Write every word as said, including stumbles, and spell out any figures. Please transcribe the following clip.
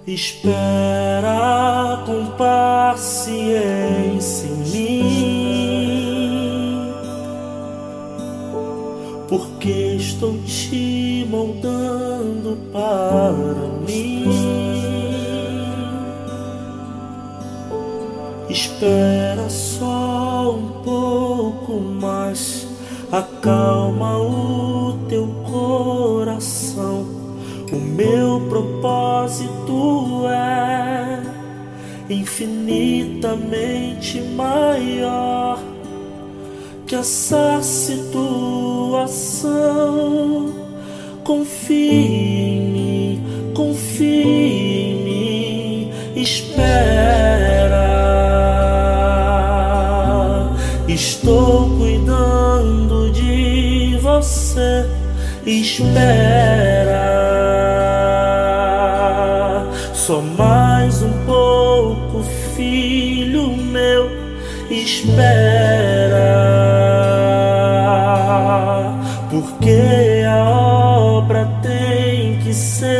Espera com paciência em mim, porque estou te moldando para mim. Espera só um pouco mais, acalma o teu coração. O meu propósito é infinitamente maior que essa situação. Confie em mim, confie em mim, espera. Estou cuidando de você, espera. Só mais um pouco, filho meu, espera, porque a obra tem que ser